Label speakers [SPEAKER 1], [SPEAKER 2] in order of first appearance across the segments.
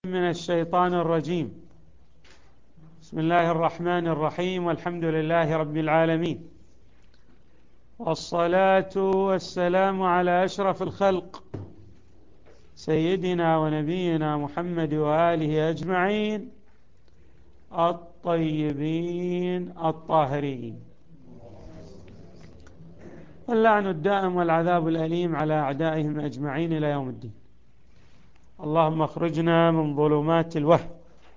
[SPEAKER 1] من الشيطان الرجيم. بسم الله الرحمن الرحيم، والحمد لله رب العالمين، والصلاة والسلام على أشرف الخلق سيدنا ونبينا محمد وآله أجمعين الطيبين الطاهرين، واللعن الدائم والعذاب الأليم على أعدائهم أجمعين إلى يوم الدين. اللهم اخرجنا من ظلمات الوهم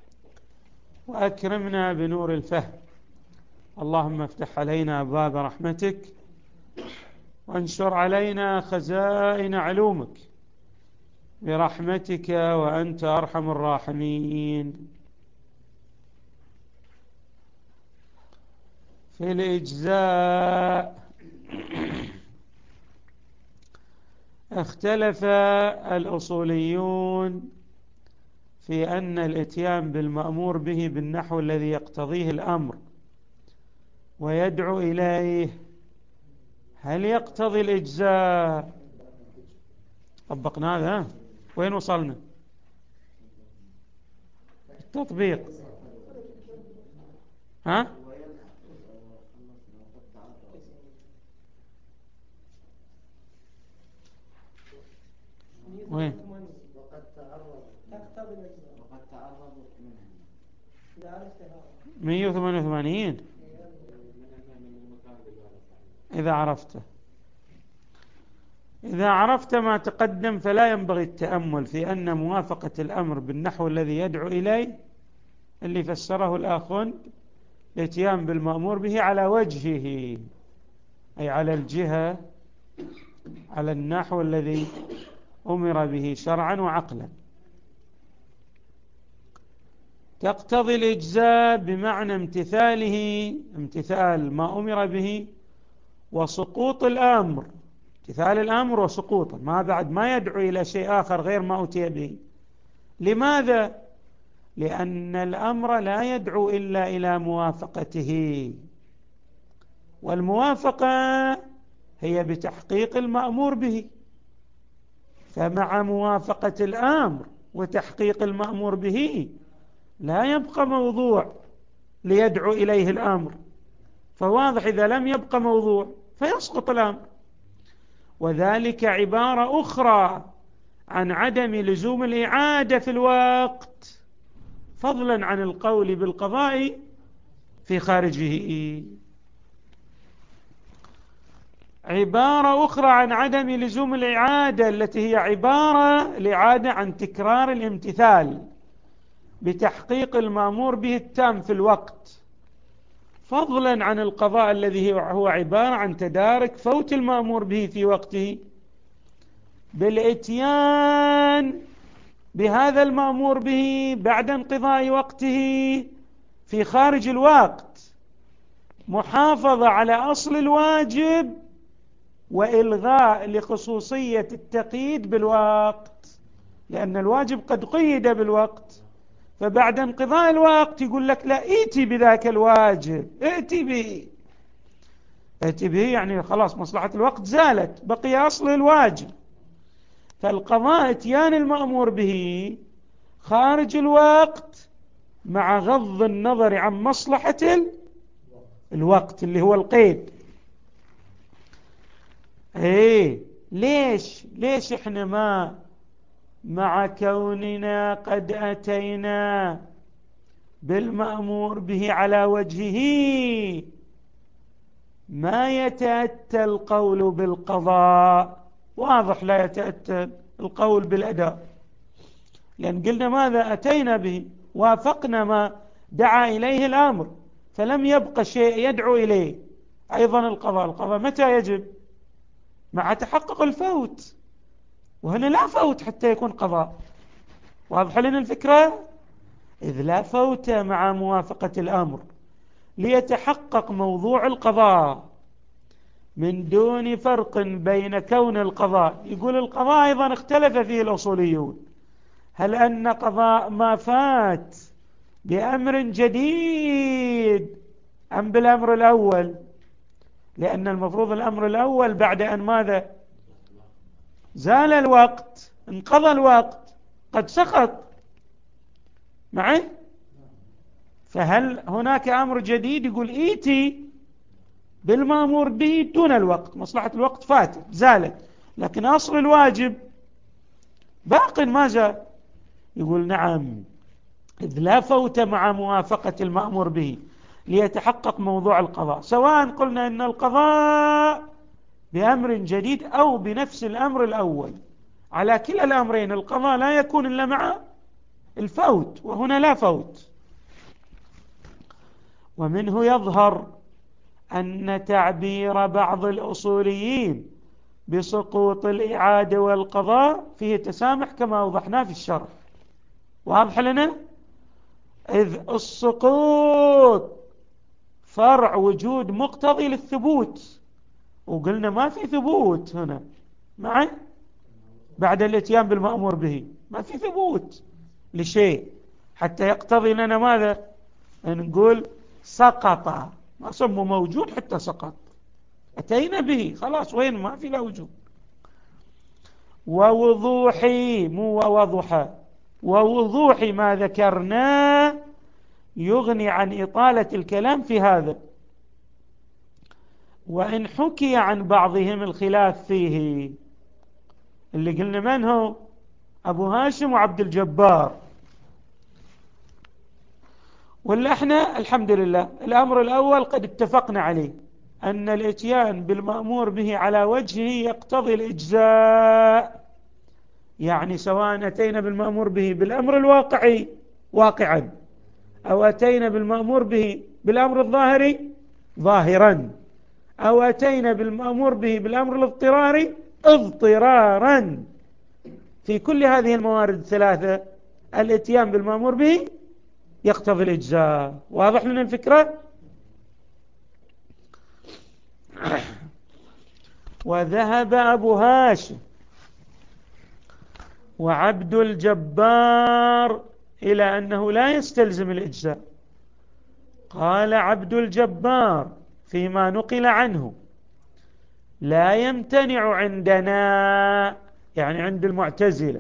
[SPEAKER 1] وأكرمنا بنور الفهم. اللهم افتح علينا أبواب رحمتك وانشر علينا خزائن علومك برحمتك وأنت أرحم الراحمين. في الإجزاء اختلف الأصوليون في أن الإتيان بالمأمور به بالنحو الذي يقتضيه الأمر ويدعو إليه هل يقتضي الإجزاء؟ طبقنا هذا، وين وصلنا؟ التطبيق. وين؟ وقد تعرض منها 188 إذا عرفت ما تقدم فلا ينبغي التأمل في أن موافقة الأمر بالنحو الذي يدعو إليه اللي فسره الآخون الاتيان بالمأمور به على وجهه، أي على الجهة، على النحو الذي أمر به شرعا وعقلا، تقتضي الإجزاء بمعنى امتثال ما أمر به وسقوط الأمر، امتثال الأمر وسقوطه، ما بعد ما يدعو إلى شيء آخر غير ما أتي به. لماذا؟ لأن الأمر لا يدعو إلا إلى موافقته، والموافقة هي بتحقيق المأمور به، فمع موافقة الأمر وتحقيق المأمور به لا يبقى موضوع ليدعو إليه الأمر، فواضح إذا لم يبقى موضوع فيسقط الأمر. وذلك عبارة أخرى عن عدم لزوم الإعادة في الوقت، فضلا عن القول بالقضاء في خارجه. عبارة أخرى عن عدم لزوم الإعادة التي هي عبارة الإعادة عن تكرار الامتثال بتحقيق المأمور به التام في الوقت، فضلا عن القضاء الذي هو عبارة عن تدارك فوت المأمور به في وقته بالإتيان بهذا المأمور به بعد انقضاء وقته في خارج الوقت، محافظة على أصل الواجب وإلغاء لخصوصية التقييد بالوقت، لأن الواجب قد قيد بالوقت، فبعد انقضاء الوقت يقول لك لا، ائتي بذاك الواجب، ائتي به يعني خلاص مصلحة الوقت زالت، بقي أصل الواجب. فالقضاء اتيان المأمور به خارج الوقت مع غض النظر عن مصلحة الوقت اللي هو القيد. ليش احنا ما مع كوننا قد أتينا بالمأمور به على وجهه ما يتأتى القول بالقضاء؟ واضح لا يتأتى القول بالأداء، لأن قلنا ماذا أتينا به؟ وافقنا ما دعا إليه الأمر، فلم يبقى شيء يدعو إليه. أيضا القضاء متى يجب؟ مع تحقق الفوت، وهنا لا فوت حتى يكون قضاء. واضح لنا الفكرة؟ إذ لا فوت مع موافقة الأمر ليتحقق موضوع القضاء من دون فرق بين كون القضاء. يقول القضاء أيضا اختلف فيه الأصوليون، هل أن قضاء ما فات بأمر جديد أم بالأمر الأول؟ لأن المفروض الأمر الأول بعد أن ماذا؟ زال الوقت، انقضى الوقت، قد سقط. معي؟ فهل هناك أمر جديد يقول إيتي بالمأمور به دون الوقت، مصلحة الوقت فاتت زالت، لكن أصل الواجب باق ما زال. يقول نعم، إذ لا فوت مع موافقة المأمور به ليتحقق موضوع القضاء، سواء قلنا إن القضاء بأمر جديد أو بنفس الأمر الأول، على كلا الأمرين القضاء لا يكون إلا مع الفوت، وهنا لا فوت. ومنه يظهر أن تعبير بعض الأصوليين بسقوط الإعادة والقضاء فيه تسامح كما أوضحنا في الشرح. واضح لنا؟ إذ السقوط فرع وجود مقتضي للثبوت، وقلنا ما في ثبوت هنا معي بعد الاتيان بالمأمور به، ما في ثبوت لشيء حتى يقتضي لنا ماذا؟ أن نقول سقط، ما سمو موجود حتى سقط، أتينا به خلاص، وين ما في لا وجود. ووضوح، مو ووضح، ووضوح ما ذكرناه يغني عن إطالة الكلام في هذا. وإن حكي عن بعضهم الخلاف فيه، اللي قلنا من هو؟ أبو هاشم وعبد الجبار، ولا احنا الحمد لله الأمر الأول قد اتفقنا عليه، أن الاتيان بالمأمور به على وجهه يقتضي الإجزاء، يعني سواء أتينا بالمأمور به بالأمر الواقعي واقعا، أو أتينا بالمأمور به بالأمر الظاهري ظاهرا، أو أتينا بالمأمور به بالأمر الاضطراري اضطرارا، في كل هذه الموارد الثلاثة الاتيان بالمأمور به يقتضي الإجزاء. واضح لنا الفكرة؟ وذهب أبو هاشم وعبد الجبار إلى أنه لا يستلزم الإجزاء. قال عبد الجبار فيما نقل عنه: لا يمتنع عندنا، يعني عند المعتزلة،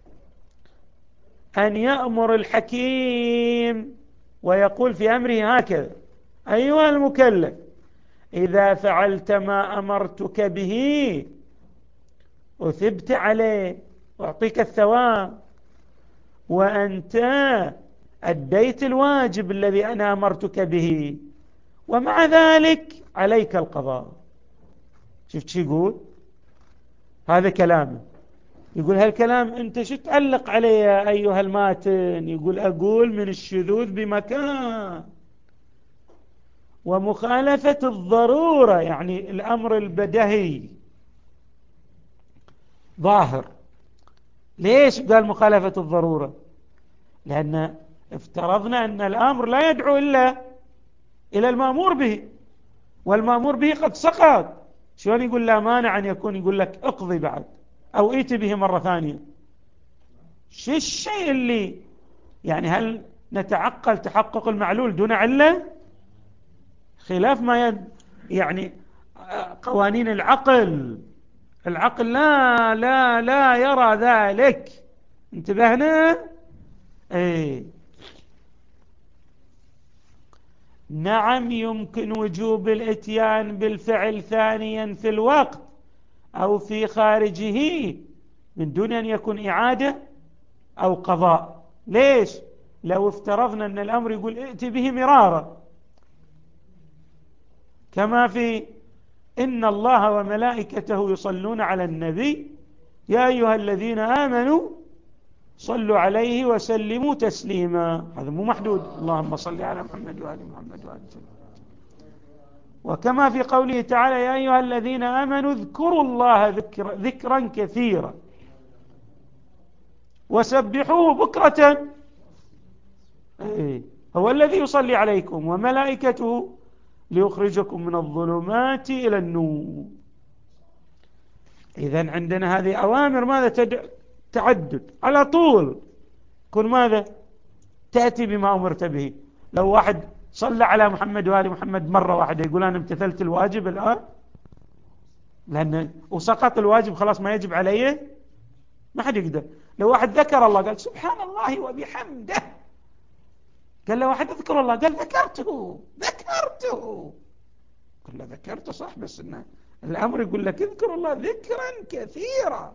[SPEAKER 1] أن يأمر الحكيم ويقول في أمره هكذا: أيها المكلف، إذا فعلت ما أمرتك به أثبت عليه وأعطيك الثواب، وأنت أديت الواجب الذي أنا أمرتك به، ومع ذلك عليك القضاء. شفت شو يقول؟ هذا كلامه. يقول هالكلام أنت شو تعلق عليه يا أيها الماتن؟ يقول أقول من الشذوذ بمكان، ومخالفة الضرورة، يعني الأمر البدهي ظاهر. ليش قال مخالفة الضرورة؟ لأن افترضنا أن الأمر لا يدعو إلا إلى المأمور به، والمأمور به قد سقط. شلون يقول لا مانع أن يكون يقول لك اقضي بعد أو ائت به مرة ثانية؟ شو الشيء اللي يعني هل نتعقل تحقق المعلول دون علة؟ خلاف ما يعني قوانين العقل لا يرى ذلك. انتبهنا؟ ايه. نعم، يمكن وجوب الاتيان بالفعل ثانيا في الوقت أو في خارجه من دون أن يكون إعادة أو قضاء. ليش؟ لو افترضنا أن الأمر يقول ائت به مرارا، كما في إن الله وملائكته يصلون على النبي يا أيها الذين آمنوا صلوا عليه وسلموا تسليما، هذا مو محدود، اللهم صل على محمد وآل محمد وآل محمد. وكما في قوله تعالى يا أيها الذين آمنوا اذكروا الله ذكرا كثيرا وسبحوه بكرة، هو الذي يصلي عليكم وملائكته ليخرجكم من الظلمات إلى النور. إذن عندنا هذه أوامر ماذا تعدد على طول، كن ماذا تأتي بما أمرت به. لو واحد صلى على محمد وآل محمد مرة واحدة يقول أنا امتثلت الواجب الآن، لأن وسقط الواجب خلاص ما يجب عليه، ما حد يقدر. لو واحد ذكر الله قال سبحان الله وبحمده قال له واحد اذكر الله، قال ذكرته. قال له ذكرته صح، بس إنه الأمر يقول لك اذكر الله ذكرا كثيرا.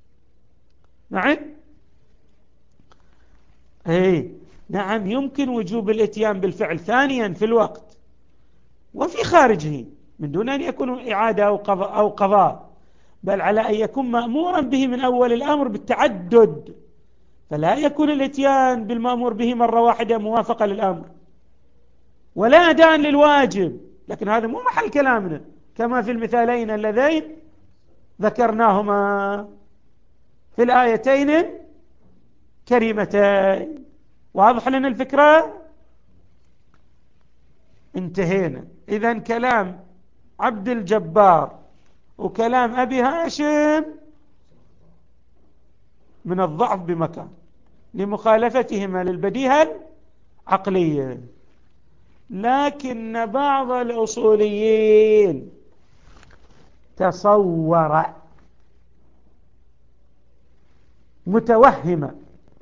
[SPEAKER 1] نعم يمكن وجوب الاتيان بالفعل ثانيا في الوقت وفي خارجه من دون أن يكون إعادة أو قضاء، بل على أن يكون مأمورا به من أول الأمر بالتعدد، فلا يكون الاتيان بالمأمور به مرة واحدة موافقة للأمر ولا أداء للواجب. لكن هذا مو محل كلامنا، كما في المثالين اللذين ذكرناهما في الآيتين كريمتين. واضح لنا الفكرة؟ انتهينا. إذن كلام عبد الجبار وكلام أبي هاشم من الضعف بمكان لمخالفتهما للبديهة العقلية. لكن بعض الأصوليين تصور متوهم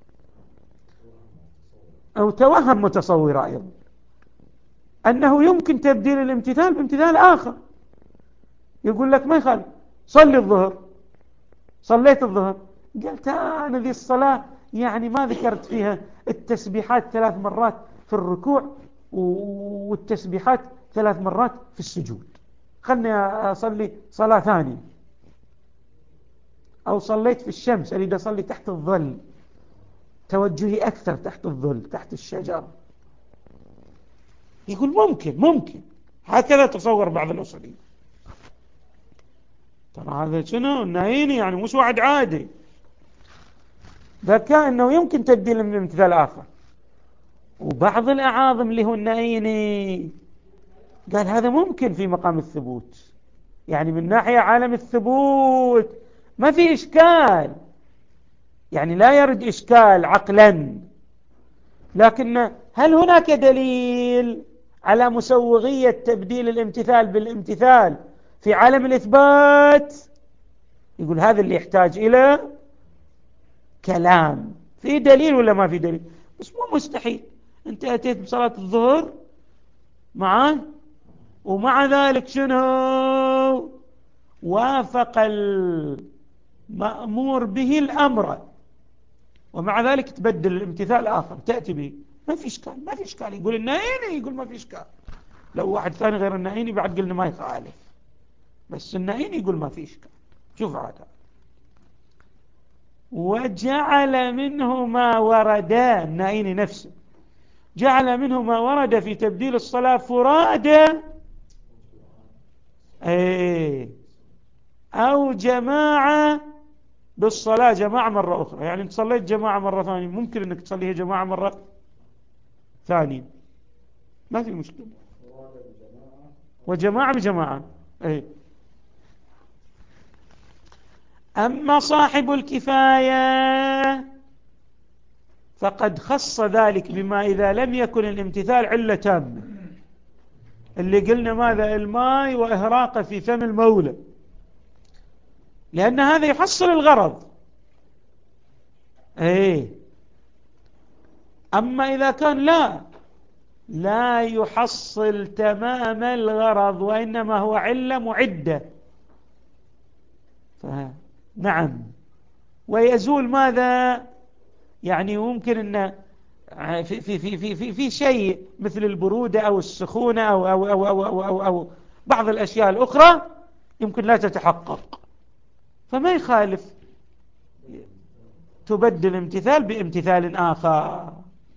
[SPEAKER 1] أو توهم متصور أيضا أنه يمكن تبديل الامتثال بامتثال آخر. يقول لك ما يخالف، صلي الظهر، صليت الظهر، قلت أنا ذي الصلاة يعني ما ذكرت فيها التسبيحات 3 مرات في الركوع والتسبيحات 3 مرات في السجود، خلني أصلي صلاة ثانية. أو صليت في الشمس، أريد أصلي تحت الظل، توجهي أكثر تحت الظل تحت الشجرة. يقول ممكن هكذا تصور بعض الأصوليين. ترى هذا شنو النايني، يعني مش وعد عادي، ذكاء أنه يمكن تبديل من امتثال آخر. وبعض الأعاظم اللي هو النايني قال هذا ممكن في مقام الثبوت، يعني من ناحية عالم الثبوت ما في إشكال، يعني لا يرد إشكال عقلا. لكن هل هناك دليل على مسوغية تبديل الامتثال بالامتثال في عالم الإثبات؟ يقول هذا اللي يحتاج إلى كلام، في دليل ولا ما في دليل؟ بس مو مستحيل أنت أتيت بصلاة الظهر معاه ومع ذلك شنو وافق المأمور به الأمر، ومع ذلك تبدل الامتثال آخر تأتي به، ما في إشكال. يقول النائيني يقول ما في إشكال. لو واحد ثاني غير النائيني بعد قلنا ما يخالف، بس النائيني يقول ما في إشكال. شوف هذا، وجعل منه ما ورد، النائيني نفسه جعل منه ما ورد في تبديل الصلاة فرادى أو جماعة بالصلاة، جماعة مرة أخرى. يعني أنت صليت جماعة مرة ثانية، ممكن أنك تصليها جماعة مرة ثانية، ما في مشكلة. وجماعة بجماعة. أما صاحب الكفاية فقد خص ذلك بما إذا لم يكن الامتثال علة تامة، اللي قلنا ماذا؟ الماء وإهراقه في فم المولى، لأن هذا يحصل الغرض. أما إذا كان لا يحصل تمام الغرض وإنما هو علة معدة، نعم، ويزول ماذا؟ يعني ممكن أن في شيء مثل البرودة أو السخونة أو بعض الأشياء الأخرى يمكن لا تتحقق، فما يخالف تبدل امتثال بامتثال آخر.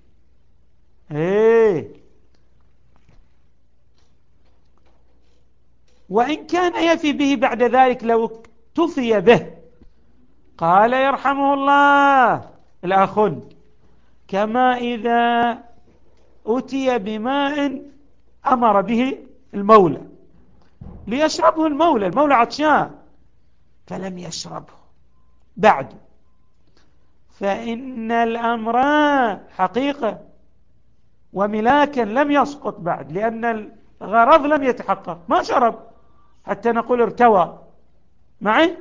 [SPEAKER 1] وإن كان يفي به بعد ذلك لو اكتفي به. قال يرحمه الله الآخن: كما إذا أتي بماء أمر به المولى ليشربه المولى عطشان فلم يشربه بعد، فإن الأمر حقيقة وملاكا لم يسقط بعد، لأن الغرض لم يتحقق، ما شرب حتى نقول ارتوى معي.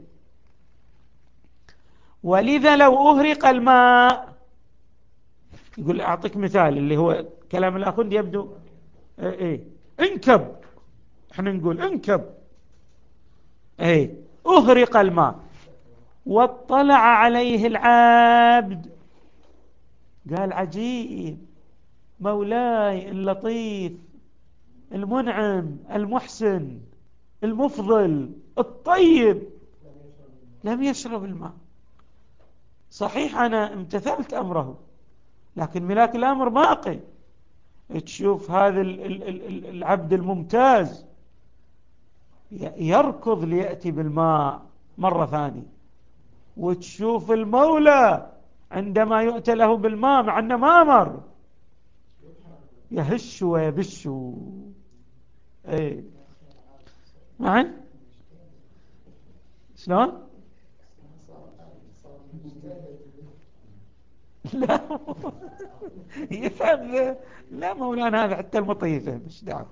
[SPEAKER 1] ولذا لو أهرق الماء يقول أعطيك مثال اللي هو كلام الأخوندي يبدو إيه انكب، احنا نقول انكب، إيه أهرق الماء واطلع عليه العبد قال عجيب مولاي اللطيف المنعم المحسن المفضل الطيب لم يشرب الماء. صحيح أنا امتثلت أمره، لكن ملاك الأمر باقي. تشوف هذا العبد الممتاز يركض ليأتي بالماء مرة ثانية، وتشوف المولى عندما يؤتى له بالماء مع أنه ما أمر يهش ويبش. ايه معا شلون؟ لا يفهم. لا مولانا هذا حتى المطيفة مش دعوة.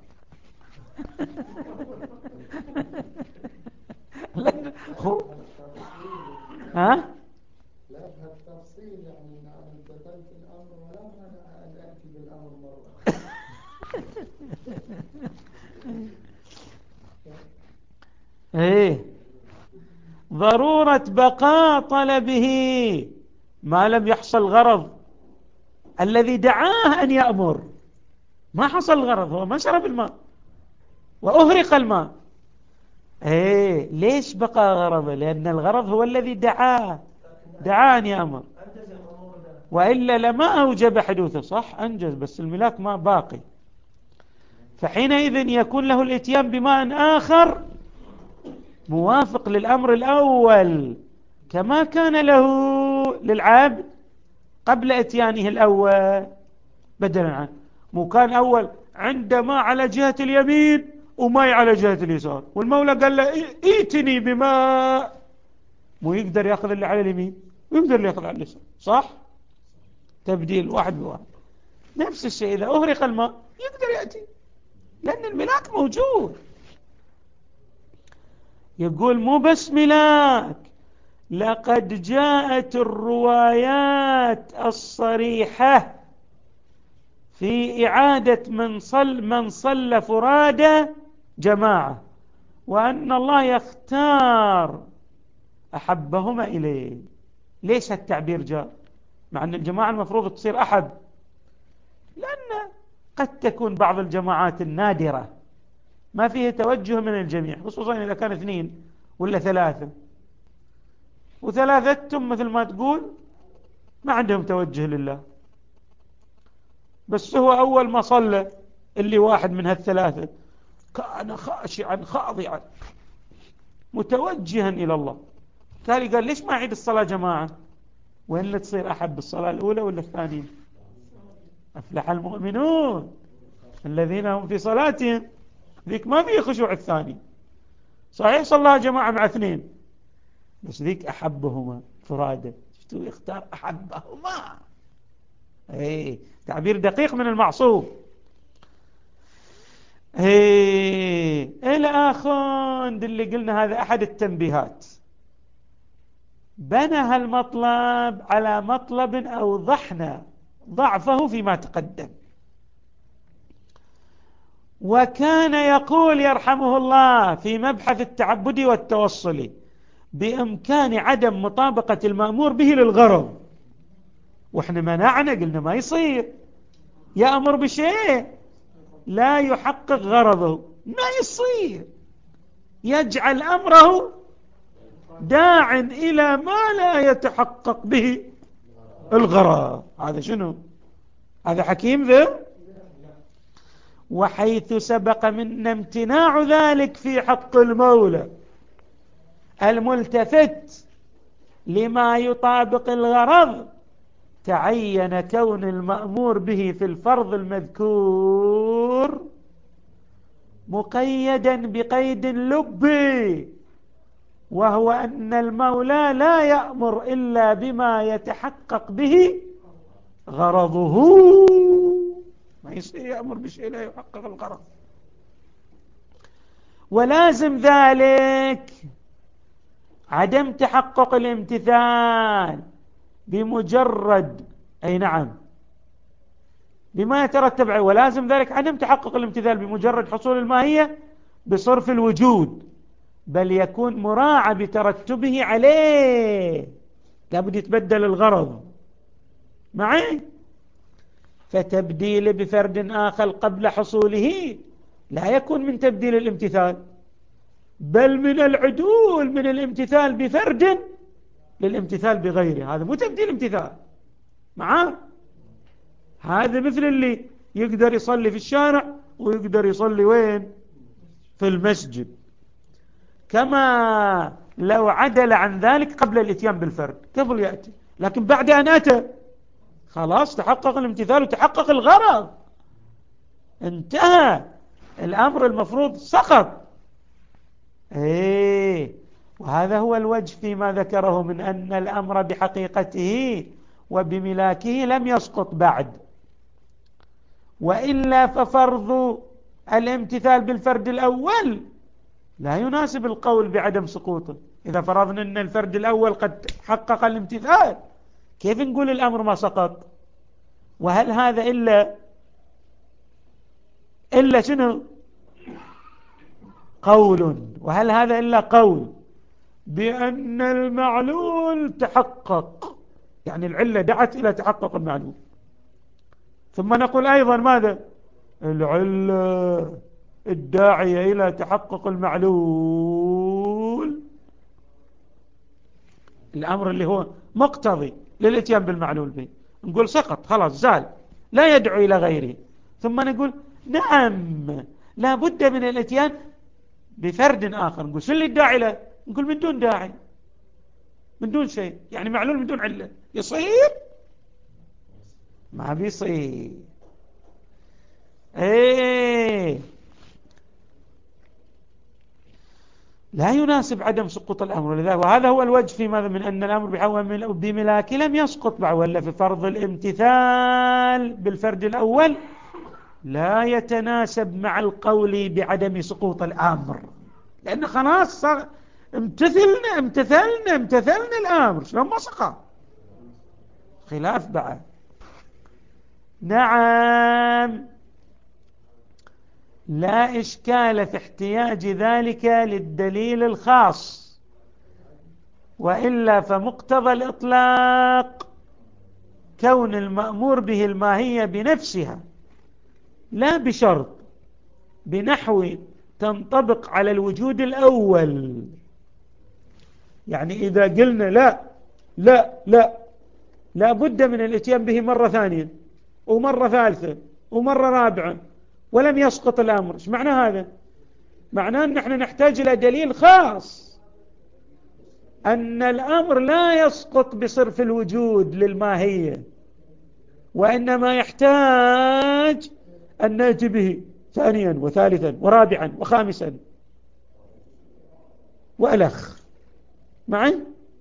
[SPEAKER 1] لا هو ها
[SPEAKER 2] لا بهالتفصيل، يعني أنا امتثلت الأمر ولا مانع أن أتي بالأمر مرة.
[SPEAKER 1] ايه ضرورة بقاء طلبه ما لم يحصل غرض الذي دعاه أن يأمر. ما حصل الغرض، هو ما شرب الماء وأهرق الماء. ايه ليش بقى غرضه؟ لأن الغرض هو الذي دعاه أن يأمر، وإلا لما أوجب حدوثه. صح أنجز، بس الملاك ما باقي، فحينئذ يكون له الاتيان بماء آخر موافق للأمر الأول، كما كان له للعبد قبل اتيانه الأول، بدلا عنه. مو كان أول عندما على جهة اليمين وماء على جهة اليسار، والمولى قال له ائتني بماء، مو يقدر يأخذ اللي على اليمين ويقدر اللي يأخذ على اليسار. صح تبديل واحد بواحد. نفس الشيء إذا أهرق الماء يقدر يأتي، لأن الملاك موجود. يقول مو بس ملاك، لقد جاءت الروايات الصريحة في إعادة من صلى فرادى جماعة، وأن الله يختار أحبهما إليه. ليش هالتعبير جاء مع أن الجماعة المفروض تصير أحد؟ لأن قد تكون بعض الجماعات النادرة ما فيه توجه من الجميع، خصوصا إذا كان 2 ولا 3، وثلاثتهم مثل ما تقول ما عندهم توجه لله، بس هو أول ما صلى اللي واحد من هالثلاثة كان خاشعا خاضعا متوجها إلى الله، تالي قال ليش ما أعيد الصلاة جماعة؟ وين اللي تصير أحب الصلاة الأولى ولا الثانية؟ أفلح المؤمنون الذين هم في صلاتهم، ذيك ما فيه خشوع الثاني. صحيح صلاها جماعة مع 2، بس ذيك أحبهما فرادة. شفتوا يختار أحبهما. ايه تعبير دقيق من المعصوم. ايه الآخوند اللي قلنا هذا أحد التنبيهات، بنى هالمطلب على مطلب أوضحنا ضعفه فيما تقدم. وكان يقول يرحمه الله في مبحث التعبد والتوصل بإمكان عدم مطابقة المأمور به للغرض، وإحنا منعنا قلنا ما يصير يأمر بشيء لا يحقق غرضه، ما يصير يجعل أمره داع إلى ما لا يتحقق به الغرض. هذا شنو؟ هذا حكيم ذا. وحيث سبق منا امتناع ذلك في حق المولى الملتفت لما يطابق الغرض، تعين كون المأمور به في الفرض المذكور مقيدا بقيد لبي، وهو أن المولى لا يأمر إلا بما يتحقق به غرضه. ما يصير يأمر بشيء لا يحقق الغرض. ولازم ذلك عدم تحقق الامتثال بمجرد، أي نعم، بما يترتب عليه، ولازم ذلك عدم تحقق الامتثال بمجرد حصول الماهية بصرف الوجود، بل يكون مراعى بترتبه عليه، لابد يتبدل الغرض معي. فتبديل بفرد آخر قبل حصوله لا يكون من تبديل الامتثال، بل من العدول من الامتثال بفرد للامتثال بغيره. هذا مو تبديل امتثال معاه. هذا مثل اللي يقدر يصلي في الشارع ويقدر يصلي وين؟ في المسجد. كما لو عدل عن ذلك قبل الاتيان بالفرد، قبل يأتي، لكن بعد أن أتى خلاص تحقق الامتثال وتحقق الغرض، انتهى الأمر، المفروض سقط. وهذا هو الوجه فيما ذكره من أن الأمر بحقيقته وبملاكه لم يسقط بعد، وإلا ففرض الامتثال بالفرد الأول لا يناسب القول بعدم سقوطه. إذا فرضنا أن الفرد الأول قد حقق الامتثال، كيف نقول الأمر ما سقط؟ وهل هذا إلا شنو؟ قول. وهل هذا إلا قول بأن المعلول تحقق، يعني العلة دعت إلى تحقق المعلول. ثم نقول أيضا ماذا؟ العلة الداعية إلى تحقق المعلول، الأمر اللي هو مقتضي للاتيان بالمعلول به، نقول سقط خلاص زال، لا يدعو إلى غيره. ثم نقول نعم لا بد من الاتيان بفرد آخر، نقول شو اللي الداعي له؟ نقول من دون داعي، من دون شيء، يعني معلول من دون علة يصير؟ ما بيصير. لا يناسب عدم سقوط الأمر. لذلك وهذا هو الوجه في ماذا؟ من أن الأمر بحول بملاك لم يسقط بعد، ولا في فرض الامتثال بالفرد الأول لا يتناسب مع القول بعدم سقوط الأمر، لأنه خلاص صار امتثلنا الأمر، شلون ما سقط؟ خلاف بعد. نعم لا إشكال في احتياج ذلك للدليل الخاص، وإلا فمقتضى الإطلاق كون المأمور به الماهية بنفسها لا بشرط، بنحو تنطبق على الوجود الأول. يعني إذا قلنا لا بد من الاتيان به مرة ثانية ومرة ثالثة ومرة رابعة ولم يسقط الأمر، ايش معنى هذا؟ معناه أن نحن نحتاج إلى دليل خاص أن الأمر لا يسقط بصرف الوجود للماهية، وإنما يحتاج أن نأتي به ثانيا وثالثا ورابعا وخامسا وألخ معي.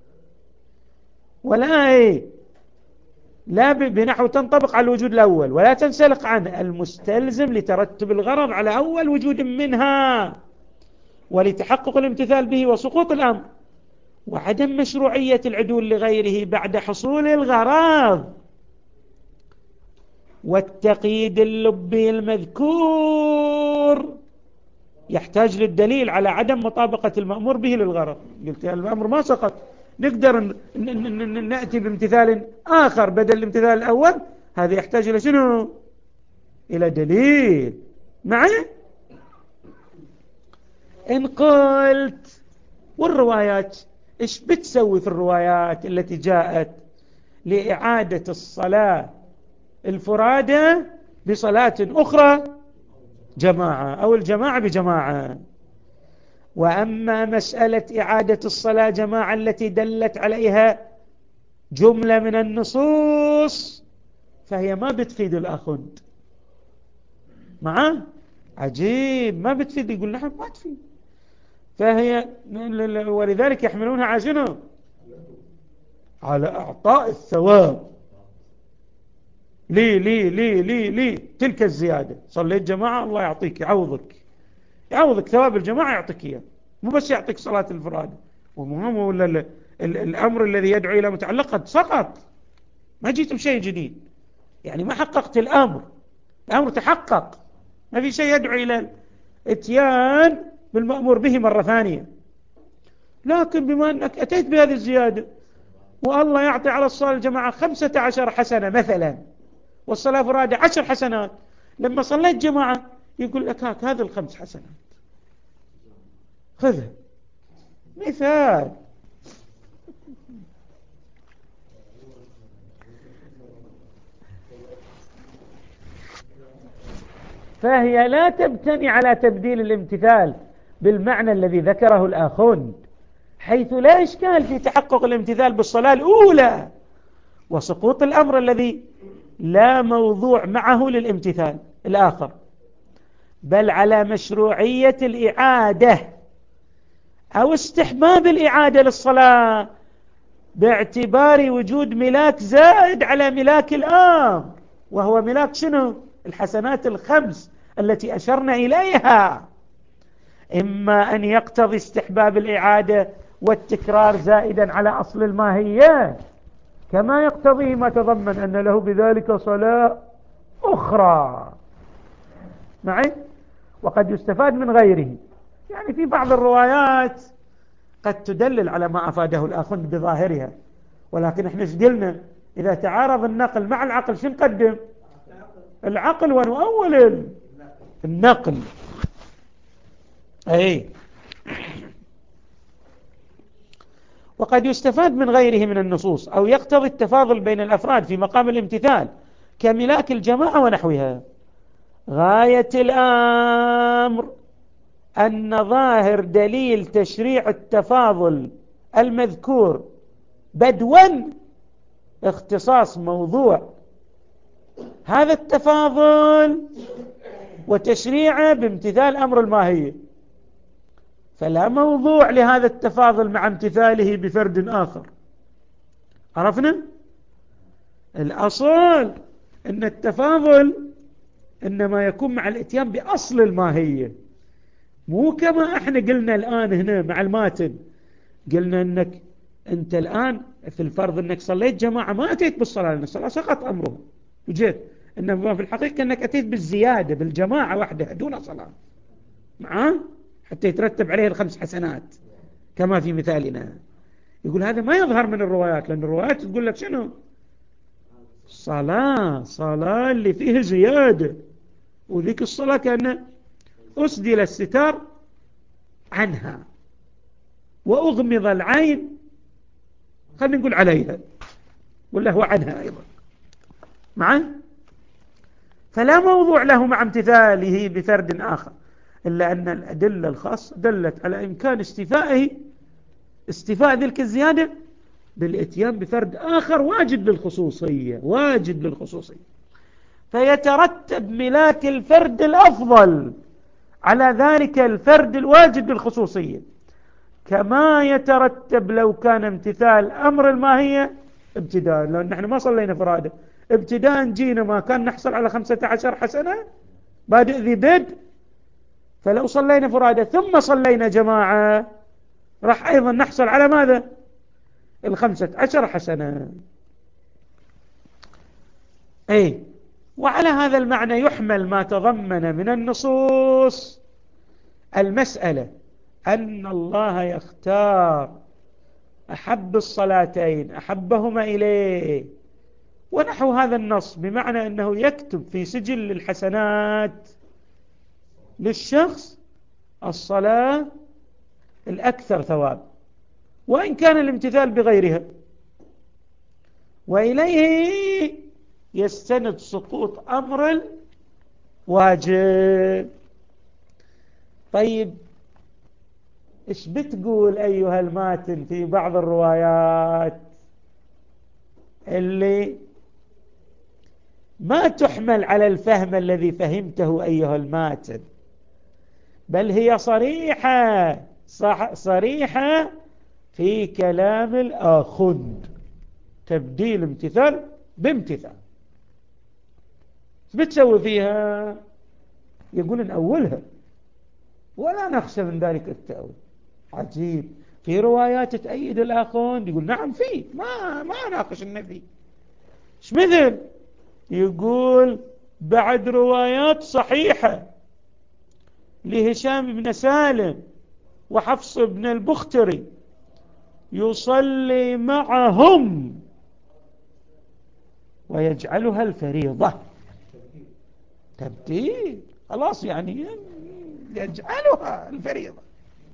[SPEAKER 1] ولا لا بنحو تنطبق على الوجود الأول ولا تنسلق عنه، المستلزم لترتب الغرض على أول وجود منها ولتحقق الامتثال به وسقوط الأمر، وعدم مشروعية العدول لغيره بعد حصول الغرض. والتقييد اللبي المذكور يحتاج للدليل على عدم مطابقة المأمور به للغرض. قلت الأمر ما سقط، نقدر نأتي بامتثال آخر بدل الامتثال الأول، هذا يحتاج إلى شنو؟ إلى دليل معي. إن قلت والروايات إيش بتسوي في الروايات التي جاءت لإعادة الصلاة الفرادة بصلاة أخرى جماعة أو الجماعة بجماعة؟ وأما مسألة إعادة الصلاة جماعة التي دلت عليها جملة من النصوص فهي ما بتفيد الأخند معه، عجيب ما بتفيد، يقول نحن ما تفيد، فهي ولذلك يحملونها عجنة على أعطاء الثواب. لي تلك الزيادة، صليت جماعة الله يعطيك يعوضك ثواب الجماعة، يعطيك إياه، مو بس يعطيك صلاة الفرادة. ومهم ولا الأمر الذي يدعو إلى متعلق قد سقط، ما جيت بشيء جديد، يعني ما حققت الأمر، الأمر تحقق، ما في شيء يدعو إلى الاتيان بالمأمور به مرة ثانية. لكن بما أنك أتيت بهذه الزيادة والله يعطي على الصلاة الجماعة 15 حسنة مثلا، والصلاة فرادة 10 حسنات، لما صليت جماعة يقول لك هاك هذه ال5 حسنات خذها، مثال. فهي لا تبتني على تبديل الامتثال بالمعنى الذي ذكره الآخون، حيث لا إشكال في تحقق الامتثال بالصلاة الأولى وسقوط الأمر الذي لا موضوع معه للامتثال الآخر، بل على مشروعية الإعادة أو استحباب الإعادة للصلاة باعتبار وجود ملاك زائد على ملاك الأمر، وهو ملاك شنو؟ الحسنات ال5 التي أشرنا إليها، إما أن يقتضي استحباب الإعادة والتكرار زائدا على أصل الماهية، كما يقتضي ما تضمن أن له بذلك صلاة أخرى معي، وقد يستفاد من غيره. يعني في بعض الروايات قد تدلل على ما أفاده الآخرون بظاهرها، ولكن احنا ايش قلنا؟ إذا تعارض النقل مع العقل شو نقدم؟ العقل، ونؤول النقل. أي وقد يستفاد من غيره من النصوص، أو يقتضي التفاضل بين الأفراد في مقام الامتثال كملاك الجماعة ونحوها. غاية الأمر أن ظاهر دليل تشريع التفاضل المذكور بدوا اختصاص موضوع هذا التفاضل وتشريعه بامتثال أمر الماهية، فلا موضوع لهذا التفاضل مع امتثاله بفرد آخر. عرفنا؟ الأصل أن التفاضل إنما يكون مع الاتيان بأصل الماهية، مو كما احنا قلنا الآن هنا مع الماتن، قلنا أنك أنت الآن في الفرض أنك صليت جماعة ما أتيت بالصلاة لأن الصلاة سقط أمره وجيت، إنما في الحقيقة أنك أتيت بالزيادة بالجماعة وحدها دون صلاة معاه حتى يترتب عليه ال5 حسنات كما في مثالنا. يقول هذا ما يظهر من الروايات، لأن الروايات تقول لك شنو؟ صلاة اللي فيه زيادة، وذيك الصلاة كأنه أسدل الستار عنها وأغمض العين، خلينا نقول عليها ولا هو عنها أيضا معه، فلا موضوع له مع امتثاله بفرد آخر، إلا أن الأدلة الخاصة دلت على إمكان استيفاء ذلك الزيادة بالاتيان بفرد آخر واجد للخصوصية، فيترتب ملاك الفرد الأفضل على ذلك الفرد الواجد للخصوصية، كما يترتب لو كان امتثال أمر الماهية ابتداء، لأن نحن ما صلينا فرادة ابتداء، جينا ما كان نحصل على 15 حسنة بادئ ذي بدء، فلو صلينا فرادة ثم صلينا جماعة راح أيضا نحصل على ماذا؟ 15 حسنة. أي وعلى هذا المعنى يحمل ما تضمن من النصوص المسألة أن الله يختار أحب الصلاتين أحبهما إليه ونحو هذا النص، بمعنى أنه يكتب في سجل الحسنات للشخص الصلاة الأكثر ثواب وإن كان الامتثال بغيرها، وإليه يستند سقوط أمر الواجب. طيب إيش بتقول أيها الماتن في بعض الروايات اللي ما تحمل على الفهم الذي فهمته أيها الماتن، بل هي صريحة في كلام الآخند، تبديل امتثال بامتثال. بتسوي فيها؟ يقول نأولها ولا نخشى من ذلك التأويل. عجيب، في روايات تأيد الآخون، يقول نعم في، ما ناقش النبي. ايش مثل؟ يقول بعد روايات صحيحة لهشام بن سالم وحفص بن البختري يصلي معهم ويجعلها الفريضة. تبتيل خلاص، يعني يجعلها الفريضة.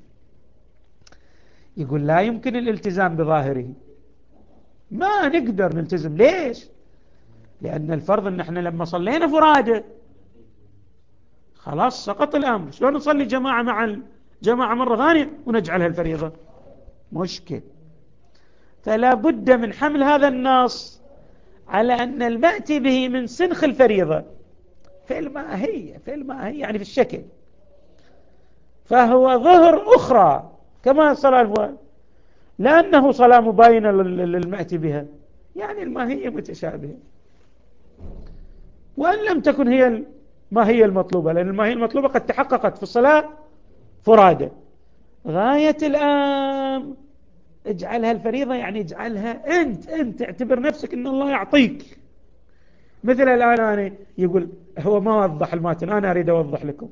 [SPEAKER 1] يقول لا يمكن الالتزام بظاهره، ما نقدر نلتزم. ليش؟ لأن الفرض أن احنا لما صلينا فرادة خلاص سقط الأمر. شلون نصلي جماعة مع الجماعة مرة ثانية ونجعلها الفريضة؟ مشكل. فلا بد من حمل هذا النص على أن المأتي به من سنخ الفريضة في الماهية يعني في الشكل، فهو ظهر أخرى كما الصلاة، لأنه صلاة مباينة للمأتي بها، يعني الماهية متشابهة، وأن لم تكن هي الماهية المطلوبة، لأن الماهية المطلوبة قد تحققت في الصلاة فرادة. غاية الآن اجعلها الفريضة، يعني اجعلها أنت اعتبر نفسك أن الله يعطيك. مثل الآن أنا يقول هو ما وضح الماتن، أنا أريد أوضح لكم.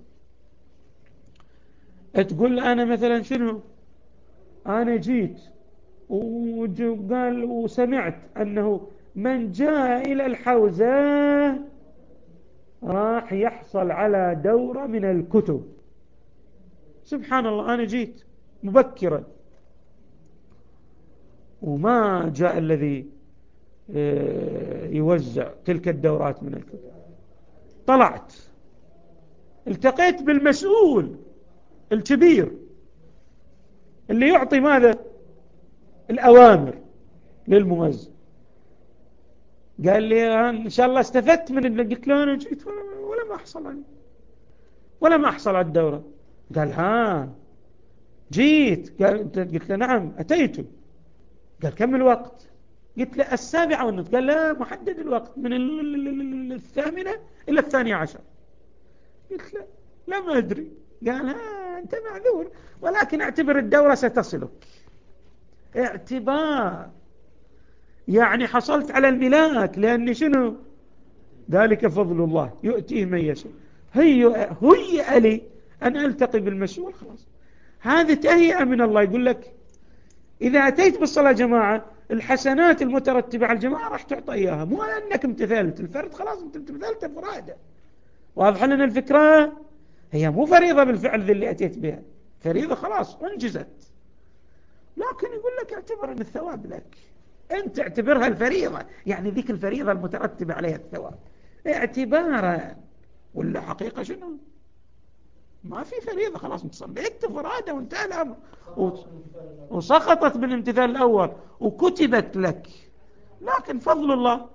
[SPEAKER 1] تقول أنا مثلا شنو، أنا جيت وقال وسمعت أنه من جاء إلى الحوزة راح يحصل على دورة من الكتب. سبحان الله، أنا جيت مبكرا وما جاء الذي يوزع تلك الدورات من الكتب. طلعت التقيت بالمسؤول الكبير اللي يعطي ماذا؟ الأوامر للموزع. قال لي إن شاء الله استفدت من اللي قلت له. أنا جيت ولا ما أحصل على الدورة. قال ها جيت؟ قلت له نعم أتيت. قال كم الوقت؟ قلت له 7:30. قال لا محدد الوقت من 8:00 إلى 12:00. قلت له لا ما أدري. قال ها أنت معذور، ولكن اعتبر الدورة ستصلك. اعتبار يعني حصلت على الملاك، لأن شنو؟ ذلك فضل الله يؤتيه من يشاء. هيئ لي أن ألتقي بالمسؤول، خلاص هذه تهيئة من الله. يقول لك إذا أتيت بالصلاة جماعة الحسنات المترتبة على الجماعة راح تعطى إياها، مو أنك امتثلت الفرد خلاص أنت امتثلت فرادة. واضح لنا الفكرة؟ هي مو فريضة بالفعل ذي اللي أتيت بها، فريضة خلاص انجزت، لكن يقول لك اعتبر أن الثواب لك. أنت اعتبرها الفريضة، يعني ذيك الفريضة المترتبة عليها الثواب اعتبارا، ولا حقيقة شنو؟ ما في فريضة، خلاص انت صليت فرادة وانتهى الأمر، وسقطت بالامتثال الأول وكتبت لك. لكن فضل الله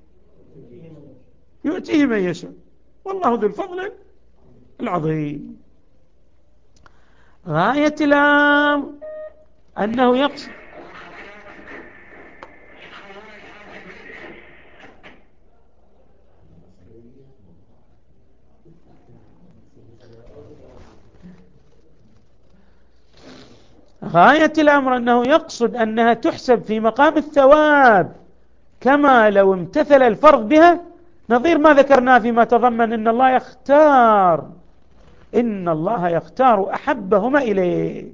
[SPEAKER 1] يؤتيه من يشاء، والله ذو الفضل العظيم. غاية الأمر أنه يقصد غاية الأمر أنه يقصد أنها تحسب في مقام الثواب كما لو امتثل الفرض بها، نظير ما ذكرناه فيما تضمن إن الله يختار أحبهما إليه.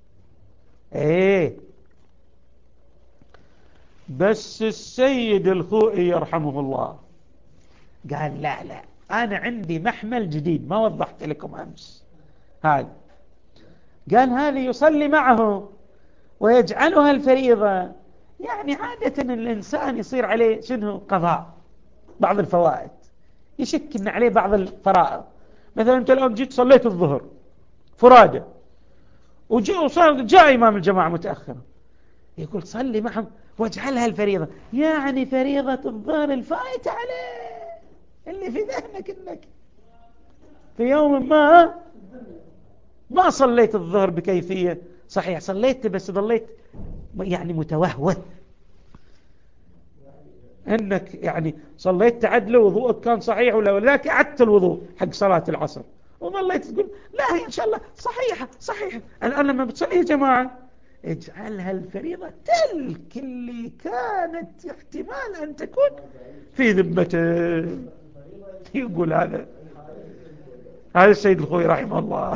[SPEAKER 1] بس السيد الخوئي يرحمه الله قال لا أنا عندي محمل جديد ما وضحت لكم أمس. هذا قال هذه يصلي معه ويجعلها الفريضة، يعني عادة الإنسان يصير عليه شنو قضاء بعض الفوائد، يشك إن عليه بعض الفرائض. مثلا أنت الآن جيت صليت الظهر فرادة جاء إمام الجماعة متأخرا، يقول صلي معهم واجعلها الفريضة، يعني فريضة الظهر الفائتة عليه اللي في ذهنك إنك في يوم ما صليت الظهر بكيفية صحيح، صليت بس ظليت يعني متوهوث، انك يعني صليت تعدل وضوءك كان صحيح ولكن عدت الوضوء حق صلاة العصر وظليت تقول لا هي ان شاء الله صحيحة. الان لما بتصلي يا جماعة اجعلها الفريضة تلك اللي كانت احتمال ان تكون في ذمته. يقول هذا السيد الخوئي رحمه الله.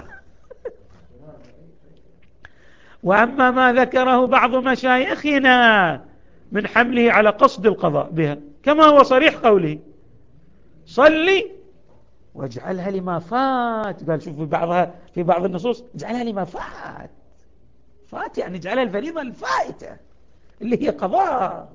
[SPEAKER 1] وأما ما ذكره بعض مشايخنا من حمله على قصد القضاء بها كما هو صريح قوله صلي واجعلها لما فات. قال شوف في بعض النصوص اجعلها لما فات يعني اجعلها الفريضة الفائتة اللي هي قضاء.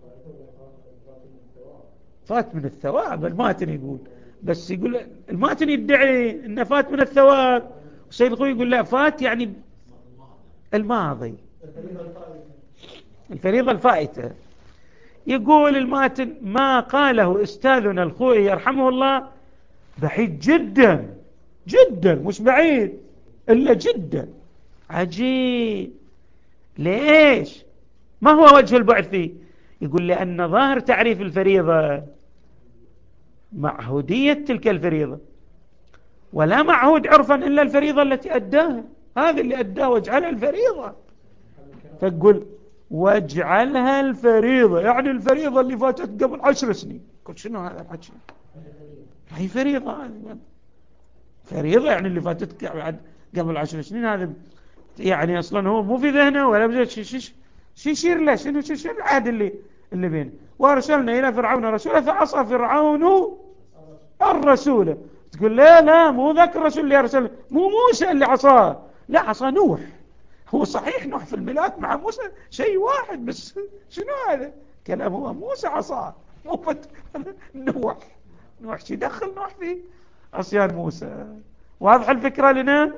[SPEAKER 1] فات من الثواب الماتن يقول، بس يقول الماتن يدعي انه فات من الثواب، والسيد الخوئي يقول لا، فات يعني الماضي، الفريضة الفائتة. يقول الماتن ما قاله أستاذنا الخوئي يرحمه الله بعيد جدا جدا، مش بعيد إلا جدا عجيب. ليش؟ ما هو وجه البعد فيه؟ يقول لأن ظاهر تعريف الفريضة معهودية تلك الفريضة، ولا معهود عرفا إلا الفريضة التي أداها، هذا اللي أداه واجعلها الفريضة. فقل واجعلها الفريضة يعني الفريضة اللي فاتت قبل 10 سنين. قلت شنو هذا الحكي؟ هي فريضة، فريضة يعني اللي فاتت قبل 10 سنين، هذا يعني أصلا هو مو في ذهنه ولا بزيت شي يشير له شنو العهد اللي بينه. وارسلنا إلى فرعون رسولا فعصى فرعون الرسول. تقول لا مو ذاك الرسول اللي أرسل، مو موسى اللي عصاه، لا عصى نوح. هو صحيح نوح في الميلاد مع موسى شيء واحد، بس شنو هذا كلامه؟ موسى عصاه مو نوح شي دخل نوح في عصيان موسى. واضح الفكرة لنا؟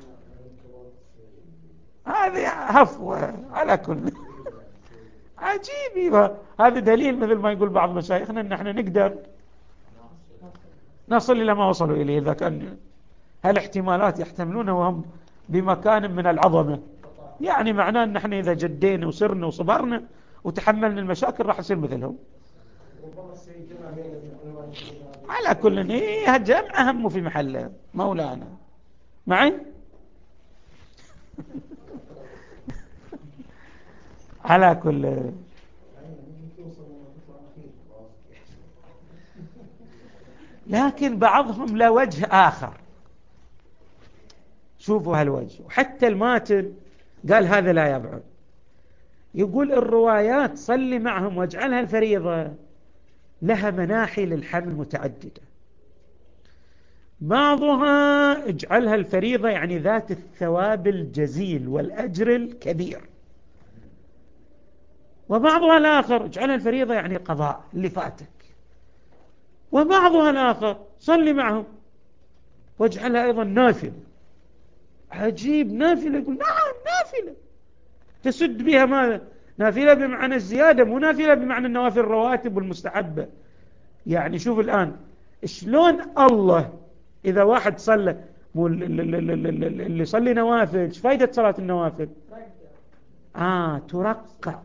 [SPEAKER 1] هذه هفوة على كل عجيب. هذا دليل مثل ما يقول بعض مشايخنا ان احنا نقدر نصل الى ما وصلوا اليه اذا كان هالاحتمالات يحتملونها وهم بمكان من العظمة. يعني معناه ان احنا اذا جدينا وصرنا وصبرنا وتحملنا المشاكل راح يصير مثلهم. على كل هي الجمع اهم في محله مولانا معي. على كل لكن بعضهم له وجه آخر. شوفوا هالوجه، وحتى الماتن قال هذا لا يبعد. يقول الروايات صلي معهم واجعلها الفريضة لها مناحي للحمل متعددة. بعضها اجعلها الفريضة يعني ذات الثواب الجزيل والأجر الكبير، وبعضها الآخر اجعلها الفريضة يعني قضاء اللي فاتك، وبعضها الآخر صلي معهم واجعلها أيضا نافلة. عجيب، نافلة. يقول نعم نافلة تسد بها ماذا؟ نافلة بمعنى الزيادة، مو نافلة بمعنى النوافل الرواتب والمستحبة. يعني شوف الآن شلون الله إذا واحد صلى اللي يصلي نوافل، ايش فايدة صلاة النوافل؟ ترقع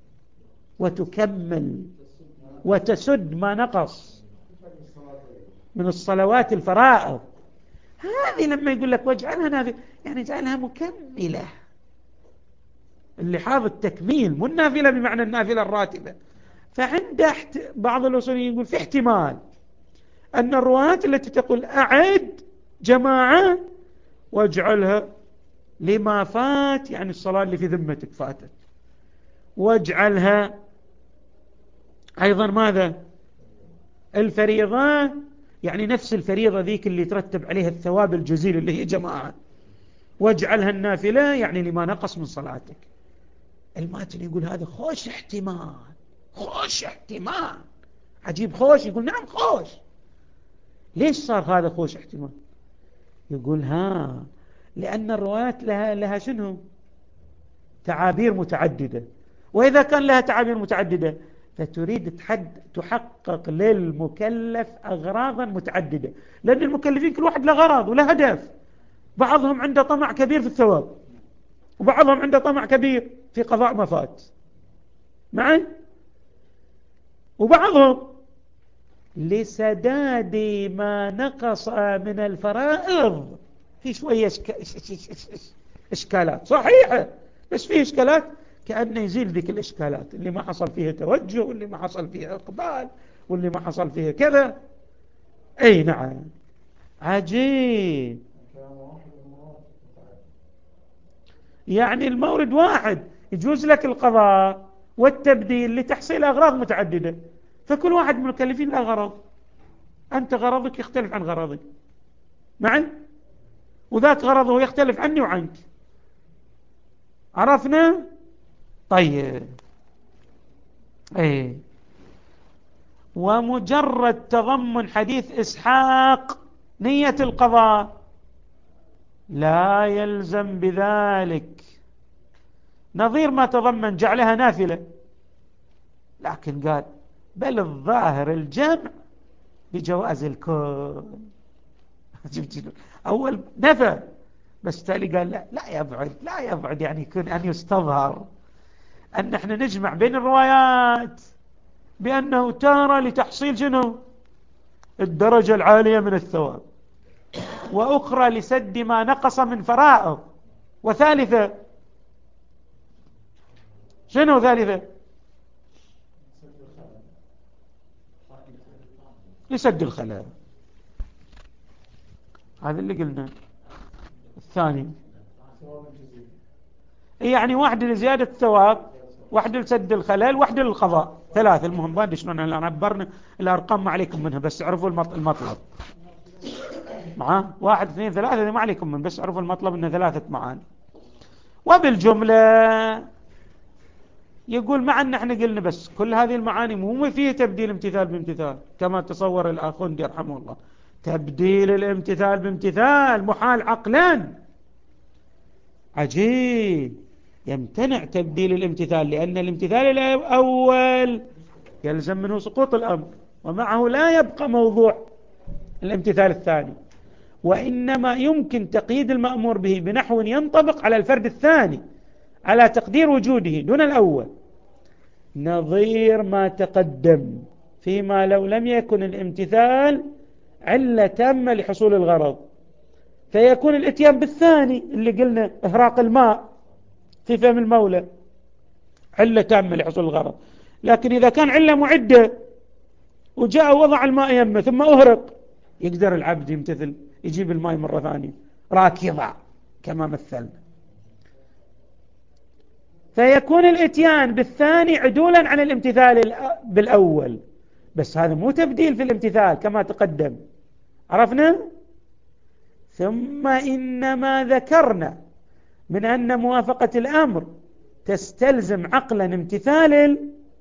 [SPEAKER 1] وتكمل وتسد ما نقص من الصلوات الفرائض. هذه لما يقول لك واجعلها نافلة يعني اجعلها مكملة، اللي حاضر التكميل، مو النافلة بمعنى النافلة الراتبة. فعند بعض الأصوليين يقول في احتمال أن الروايات التي تقول أعد جماعة واجعلها لما فات يعني الصلاة اللي في ذمتك فاتت، واجعلها أيضا ماذا؟ الفريضة يعني نفس الفريضة ذيك اللي ترتب عليها الثواب الجزيل اللي هي جماعة، واجعلها النافلة يعني لما نقص من صلاتك. الماتن يقول هذا خوش احتمال، خوش احتمال عجيب. خوش يقول نعم خوش. ليش صار هذا خوش احتمال؟ يقول لأن الروايات لها شنو؟ تعابير متعددة، وإذا كان لها تعابير متعددة فتريد تحقق للمكلف أغراضا متعددة، لأن المكلفين كل واحد له غرض وله هدف. بعضهم عنده طمع كبير في الثواب، وبعضهم عنده طمع كبير في قضاء ما فات معي، وبعضهم لسداد ما نقص من الفرائض. في شوية إشكالات صحيحة، بس في إشكالات كأنه يزيل ذيك الإشكالات اللي ما حصل فيها توجه، واللي ما حصل فيها إقبال، واللي ما حصل فيها كذا. أي نعم. عجيب. يعني المورد واحد، يجوز لك القضاء والتبديل لتحصيل أغراض متعددة، فكل واحد من المكلفين له غرض، أنت غرضك يختلف عن غرضي معي، وذاك غرضه يختلف عني وعنك. عرفنا؟ طيب. ايه. ومجرد تضمن حديث إسحاق نية القضاء لا يلزم بذلك، نظير ما تضمن جعلها نافلة، لكن قال بل الظاهر الجمع بجواز الكون. أول نفى، بس تالي قال لا يبعد يعني يكون أن يستظهر أن احنا نجمع بين الروايات بأنه تارة لتحصيل شنو؟ الدرجة العالية من الثواب، وأخرى لسد ما نقص من فرائض، وثالثة شنو ثالثة؟ لسد الخلل. هذا اللي قلنا. الثاني يعني واحدة لزيادة الثواب، واحدة لسد الخلل، واحدة للقضاء، ثلاثة. المهم ما ادري شلون انا عبرنا الارقام، ما عليكم منها، بس اعرفوا المطلب. معاه 1 2 3 ما عليكم من، بس اعرفوا المطلب انه 3 معاني. وبالجملة يقول مع ان احنا قلنا بس كل هذه المعاني مو فيه تبديل امتثال بامتثال كما تصور الاخوندي رحمه الله. تبديل الامتثال بامتثال محال عقلا. عجيب. يمتنع تبديل الامتثال لأن الامتثال الأول يلزم منه سقوط الأمر، ومعه لا يبقى موضوع الامتثال الثاني، وإنما يمكن تقييد المأمور به بنحو ينطبق على الفرد الثاني على تقدير وجوده دون الأول، نظير ما تقدم فيما لو لم يكن الامتثال علة تامة لحصول الغرض، فيكون الاتيان بالثاني اللي قلنا إهراق الماء في فم المولى علة تامة لحصول الغرض. لكن إذا كان علة معدة وجاء وضع الماء يمه ثم أهرق، يقدر العبد يمتثل، يجيب الماء مرة ثانية راكضا كما مثلنا، فيكون الاتيان بالثاني عدولا عن الامتثال بالأول، بس هذا مو تبديل في الامتثال كما تقدم. عرفنا؟ ثم إنما ذكرنا من أن موافقة الأمر تستلزم عقلا امتثال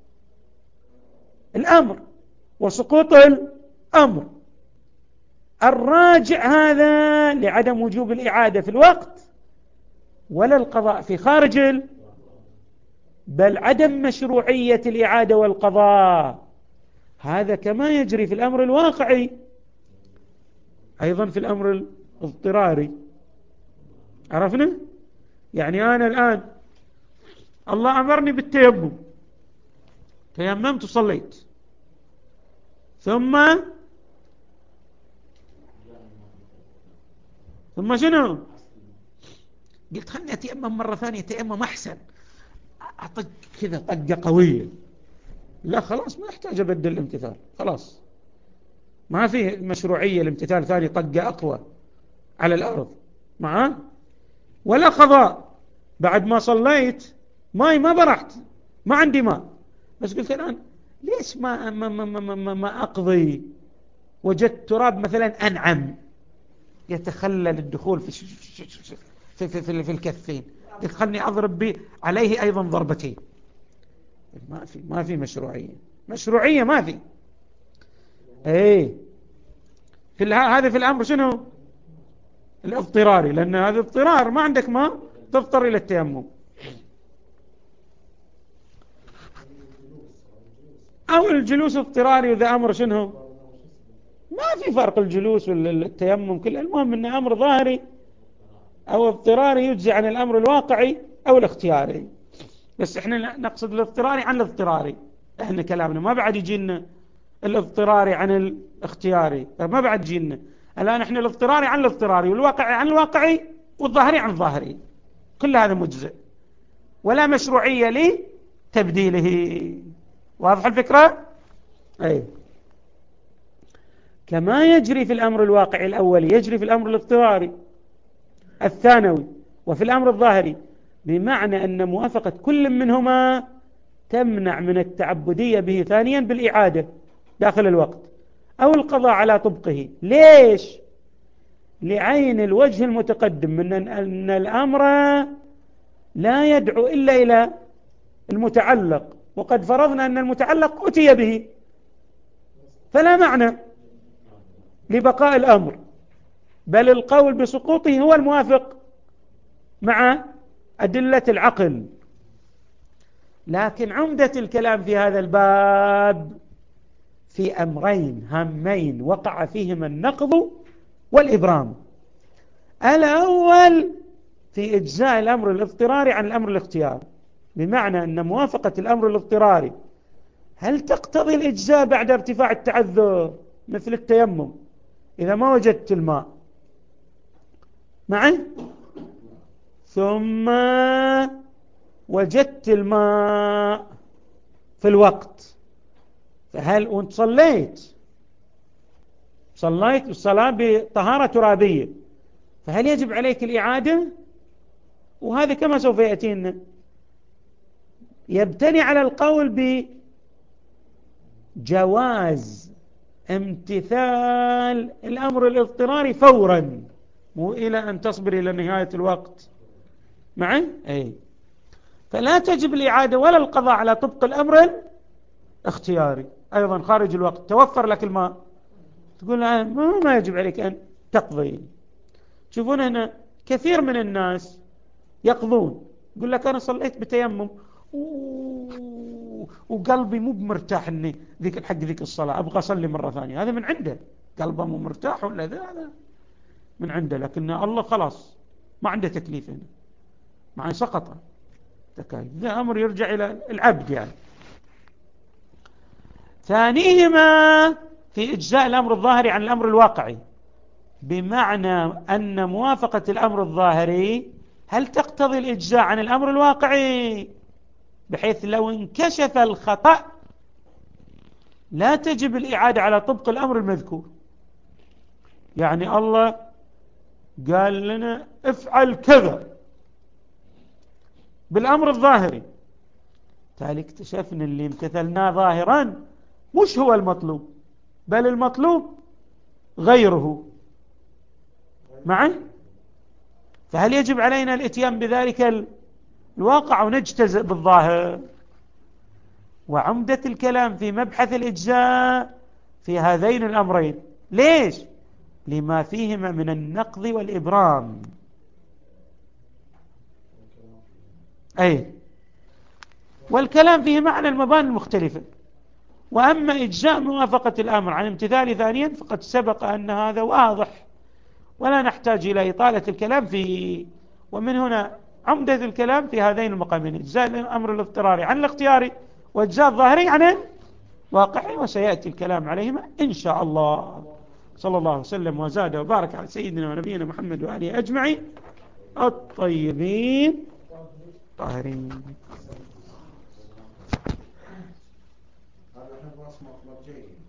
[SPEAKER 1] الأمر وسقوط الأمر. الراجع هذا لعدم وجوب الإعادة في الوقت ولا القضاء في خارج بل عدم مشروعية الإعادة والقضاء. هذا كما يجري في الأمر الواقعي أيضا في الأمر الاضطراري. عرفنا؟ يعني أنا الآن الله أمرني بالتيمم، تيممت وصليت، ثم شنو؟ قلت خلني أتيمم مرة ثانية، تيمم أحسن، أطق كذا طقة قوية، لا خلاص ما يحتاج أبدل الامتثال، خلاص ما في مشروعية الامتثال ثاني طقة أقوى على الأرض معاه. ولا قضاء، بعد ما صليت ماي ما برحت، ما عندي ماء، بس قلت الآن ليش ما أقضي، وجدت تراب مثلا أنعم يتخلل الدخول في الكفين، قلت خلني أضرب به عليه أيضا ضربتين. ما في مشروعية ما في. ايه هذا في الأمر شنو الاضطراري، لأن هذا اضطرار ما عندك ما تضطر إلى التيمم. أو الجلوس اضطراري، وذا أمر شنو ما في فرق الجلوس والتيمم كله، المهم أنه أمر ظاهري أو اضطراري يجزي عن الأمر الواقعي أو الاختياري. بس احنا نقصد الاضطراري عن الاضطراري، احنا كلامنا ما بعد يجينا الاضطراري عن الاختياري، ما بعد يجينا الآن احنا الاضطراري عن الاضطراري، والواقعي عن الواقعي، والظاهري عن الظاهري، كل هذا مجزئ ولا مشروعية لتبديله. واضح الفكرة؟ أي. كما يجري في الأمر الواقعي الأولي يجري في الأمر الاضطراري الثانوي وفي الأمر الظاهري، بمعنى أن موافقة كل منهما تمنع من التعبدية به ثانيا بالإعادة داخل الوقت أو القضاء على طبقه. ليش؟ لعين الوجه المتقدم من أن الأمر لا يدعو إلا إلى المتعلق، وقد فرضنا أن المتعلق أتي به، فلا معنى لبقاء الأمر، بل القول بسقوطه هو الموافق مع أدلة العقل. لكن عمدة الكلام في هذا الباب في أمرين هامين وقع فيهما النقض والإبرام. الأول في إجزاء الأمر الاضطراري عن الأمر الاختياري، بمعنى أن موافقة الأمر الاضطراري هل تقتضي الإجزاء بعد ارتفاع التعذر، مثل التيمم إذا ما وجدت الماء معي ثم وجدت الماء في الوقت، فهل وانت صليت الصلاة بطهارة ترابية، فهل يجب عليك الإعادة؟ وهذا كما سوف يأتينا يبتني على القول بجواز امتثال الأمر الاضطراري فورا، مو إلى أن تصبر إلى نهاية الوقت معي؟ فلا تجب الإعادة ولا القضاء على طبق الأمر الاختياري. أيضا خارج الوقت توفر لك الماء، تقول ما يجب عليك أن تقضي. تشوفون هنا كثير من الناس يقضون، يقول لك أنا صليت بتيمم وقلبي مو بمرتاح إني ذيك الصلاة أبغى أصلي مرة ثانية. هذا من عنده، قلبه مو مرتاح ولا هذا من عنده، لكن الله خلاص ما عنده تكليف هنا، مع سقط تكاليف. ذا أمر يرجع إلى العبد يعني. ثانيهما في إجزاء الأمر الظاهري عن الأمر الواقعي، بمعنى أن موافقة الأمر الظاهري هل تقتضي الإجزاء عن الأمر الواقعي، بحيث لو انكشف الخطأ لا تجب الإعادة على طبق الأمر المذكور. يعني الله قال لنا افعل كذا بالأمر الظاهري، تالي اكتشفنا اللي امتثلناه ظاهرا مش هو المطلوب، بل المطلوب غيره معي، فهل يجب علينا الاتيان بذلك الواقع ونجتزئ بالظاهر؟ وعمدة الكلام في مبحث الإجزاء في هذين الأمرين. ليش؟ لما فيهما من النقض والإبرام. والكلام فيه معنى المباني المختلفة. وأما إجزاء موافقة الأمر عن امتثال ثانيا فقد سبق أن هذا واضح ولا نحتاج إلى إطالة الكلام فيه. ومن هنا عمدة الكلام في هذين المقامين: إجزاء الأمر الاضطراري عن الاختياري، وإجزاء الظاهري عن الواقعي، وسيأتي الكلام عليهما إن شاء الله. صلى الله وسلم وزاد وبارك على سيدنا ونبينا محمد وآله أجمعين الطيبين الطاهرين.
[SPEAKER 3] هذا حفظ مطلب جيد.